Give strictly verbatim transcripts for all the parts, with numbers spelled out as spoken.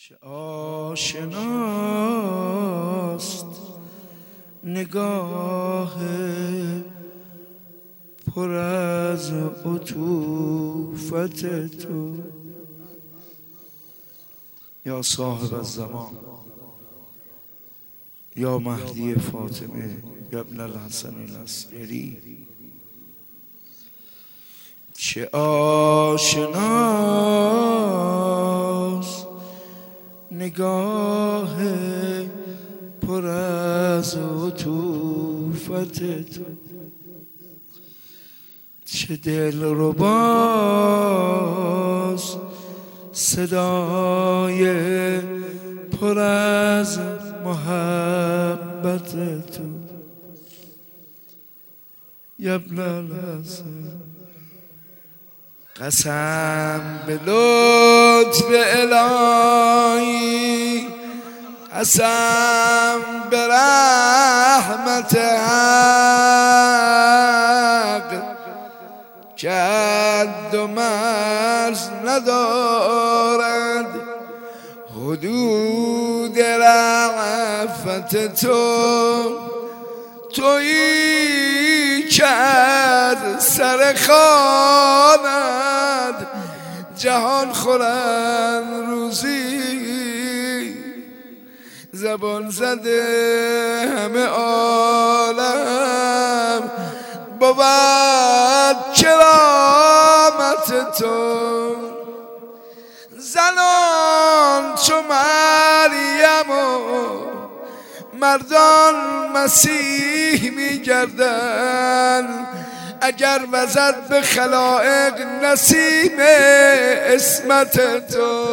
چه آشناست نگاه پر از عطوفت تو یا صاحب الزمان یا مهدی فاطمه یا ابن الحسن العسکری. چه آشناست نگاه پر از عطوفت تو، چه دلرباست صدای پر از محبت تو یا ابن الحسن. قسم به لطف الهی، قسم به رحمت حق که حد و مرز ندارد، حدود رأفت تو تویی که از سر خواند جهان خورند روزی، زبان زده همه عالم بود کرامت تو. زنان چو مریم و مردان مسیح می گردن، اگر وزد به خلائق نسیم اسمت تو.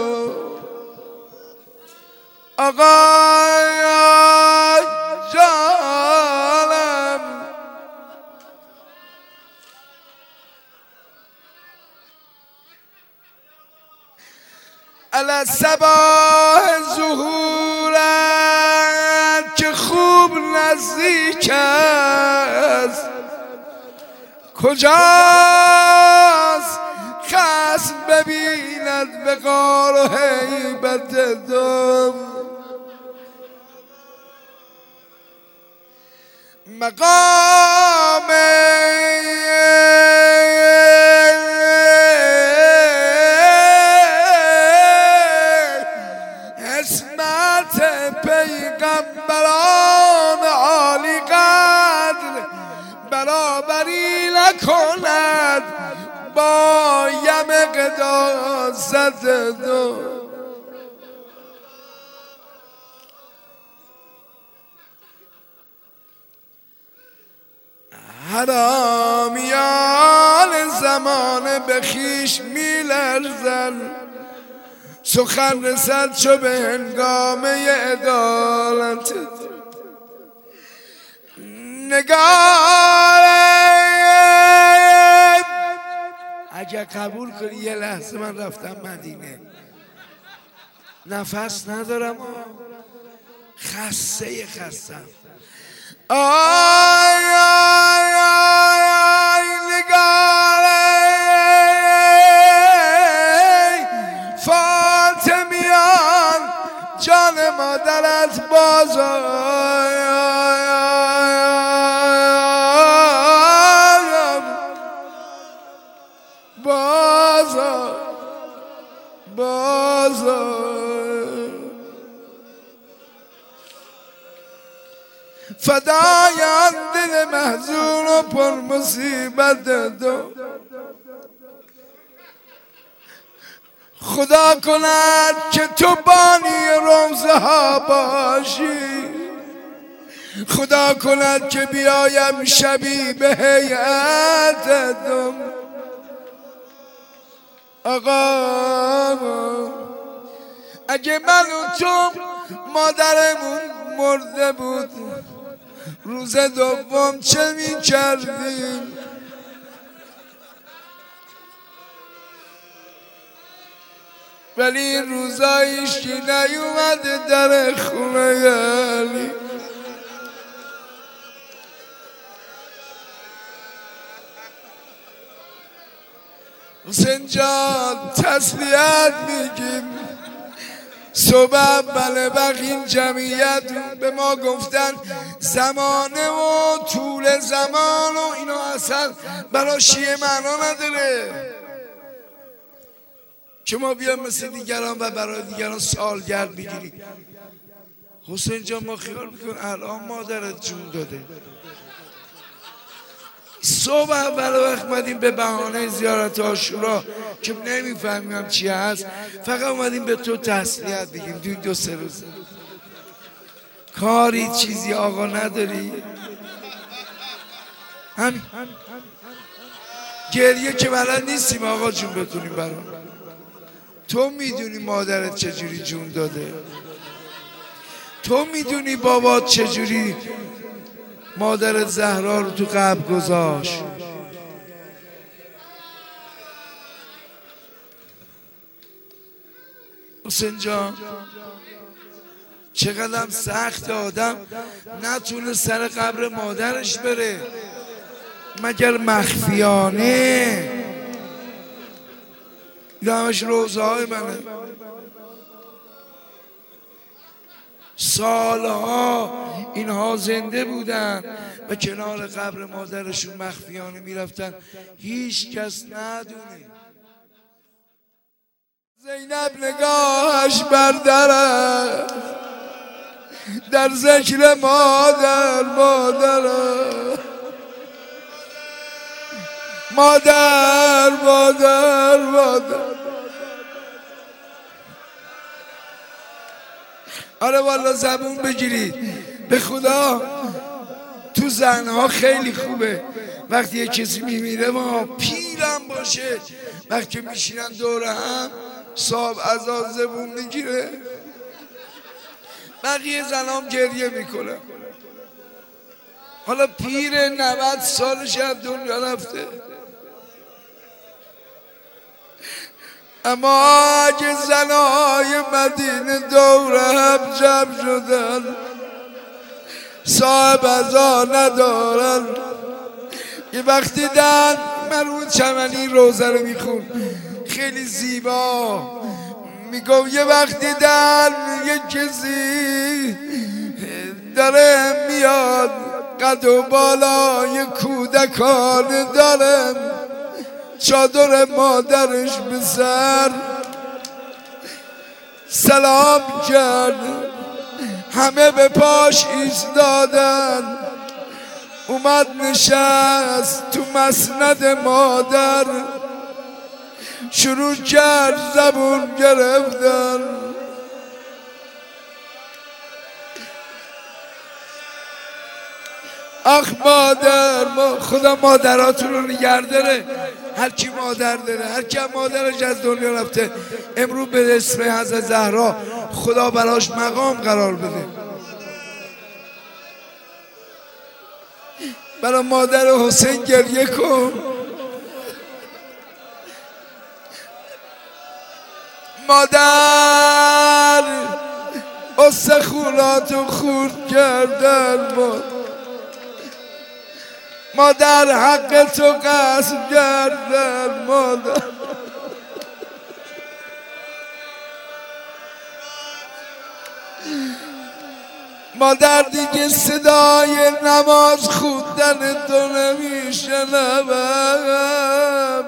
آقا جانم علی صباح ظهورت که خوب نزدیک است، کجاست خصم ببیند به غار و هیبت دم. مقام عصمت پیغمبران عالی قدر برابری نکند با یم قداست دو. حرامیان زمان به خویش می لرزن، سخن رسد چو به هنگامه عدالت. نگار اگه قبول کنی یه لحظه من رفتم مدینه، نفس ندارم، خسته خستم. آی آی آی آی نگاره فاطمیان جان مادرت باز آی آی آی باز باز فدایان دل محزون و پر مصیبت دو. خدا کند که تو بانی روزه ها باشی، خدا کند که بیایم شبی به هیئت دم. آقا اگه من و تو مادرمون مرده بود روز دوم چه می کردیم؟ ولی این روزا هیچکی نیومده در خونه علی. حسین جان تسلیت میگیم، صبح اول بقیم جمعیت به ما گفتن زمانه و طول زمان و اینا اصلا برای شیعه معنا نداره که ما بیام مثل دیگران و برای دیگران سالگرد بگیریم. حسین جان ما خیال میکن الان مادرت جون داده، صبح اول وقت اومدیم به بهانه زیارت عاشورا که نمیفهمیم چی هست، فقط اومدیم به تو تسلیت بگیم. دو دو سه روز کاری چیزی آقا نداری؟ همین گریه که بلد نیستیم آقا جون بتونیم برام. تو میدونی مادرت چجوری جون داده، تو میدونی بابات چجوری مادر زهرا رو تو قبر گذاشت. حسین جان چقدر سخت آدم نتونه سر قبر مادرش بره مگر مخفیانه. این همش روزه های منه، سالها اینها زنده بودن و کنار قبر مادرشون مخفیانه میرفتن، هیچ کس ندونه. زینب نگاهش برداره در ذکر مادر مادر مادر مادر مادر. آره والا زبون بگیرید به خدا. تو زنها خیلی خوبه وقتی یه کسی میمیره ما پیرم باشه وقتی میشینن دور هم صاحب عزا زبون میگیره، بقیه زنام گریه میکنه. حالا پیر نود سالش از دنیا رفته، اما اگه زنهای مدینه دور هم جمع شدن صاحب عزا ندارن، یه وقتی دن مرون چمنی روزه رو میخون خیلی زیبا میگم، یه وقتی دن یه کسی داره میاد قد و بالای کودکان داره، چادر مادرش به سر سلام کرد، همه به پاش ایستادن، اومد نشست تو مسند مادر، شروع کرد زبون گرفتن. آخ مادر، ما خدا مادراتون رو نگه داره، هر کی مادر داره، هر کی مادرش از دنیا رفته امروز به اسم حضرت زهرا خدا براش مقام قرار بده. برای مادر حسین گریه کن. مادر استخوناتو خورد کردن، مادر مادر حق تو قسم کردن، مادر مادر دیگه صدای نماز خوندن تو نمیشنوم.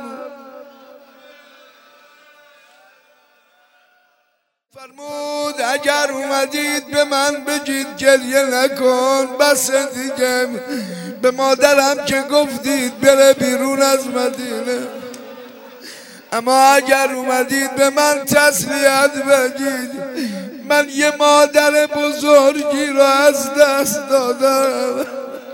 فرمود اگر اومدید به من بگید گریه نکن، بس دیگه به مادرم که گفتید بره بیرون از مدینه، اما اگر اومدید به من تسلیت بگید من یه مادر بزرگی رو از دست دادم.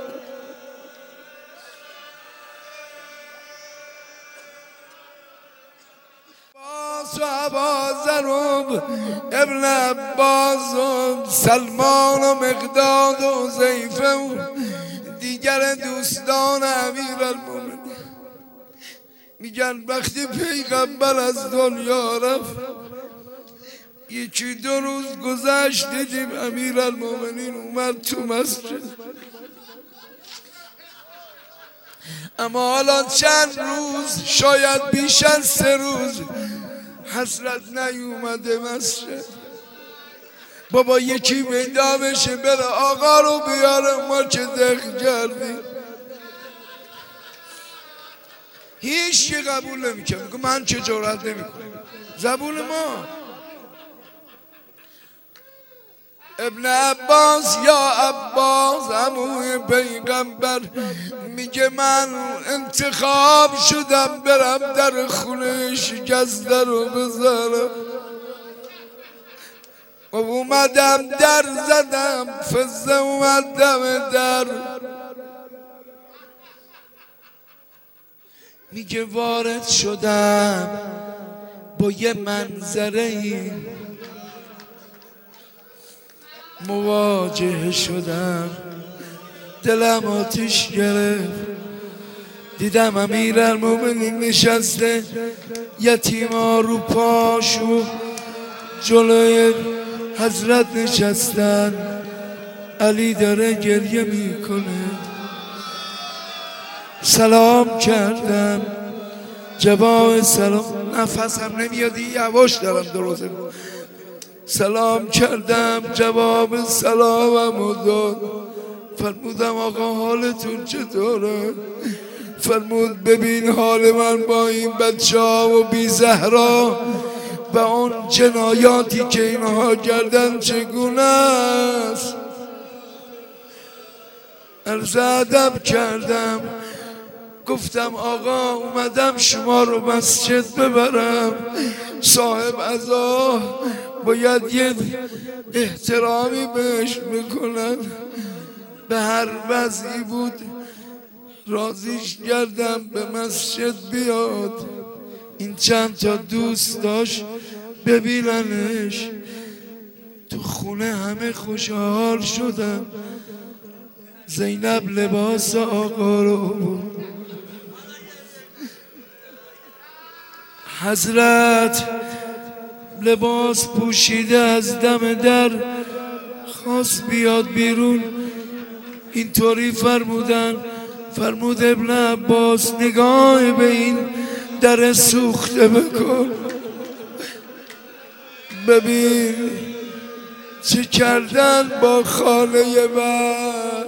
عبازرم ابن عباس و سلمان و مقداد و حذیفه و دیگر دوستان امیرالمومنین میگن وقتی پیغمبر از دنیا رفت یکی دو روز گذشت دیدیم امیرالمومنین اومد تو مسجد، اما حالا چند روز شاید بیش از سه روز حضرت نیومده مسجد. بابا یکی پیدا بشه بره آقا رو بیاره، ما چه دق کردیم. هیچ کی قبول نمیکنه، میگه من چه جرأت نمیکنم. زبون ما ابن عباس یا عباس عموی پیغمبر میگه من انتخاب شدم برم در خونه شکسته رو بذارم و اومدم در زدم، فزه اومدم در. میگه وارد شدم با یه منظره ای مواجه شدم، دلم آتیش گرفت. دیدم امیرالمومنین نشسته، یتیما رو پاشو جلوی حضرت نشستن، علی داره گریه میکنه. سلام کردم، جواب سلام، نفسم نمیاد یواش دارم درست. سلام کردم، جواب سلامم داد. فرمودم آقا حالتون چطوره؟ فرمود ببین حال من با این بچه ها و بی زهرا و اون جنایاتی که اینها کردن چگونه است. عرض ادب کردم، گفتم آقا اومدم شما رو مسجد ببرم، صاحب عزا باید یه احترامی بهش میکنن. به هر وضعی بود راضیش کردم به مسجد بیاد. این چند تا دوست داشت ببیننش تو خونه، همه خوشحال شدن. زینب لباس آقا رو بود. حضرت لباس پوشیده از دم در خواست بیاد بیرون، اینطوری فرمودن، فرمود ابن عباس نگاه به این در سوخته بکن، ببین چه کردن با خانه من.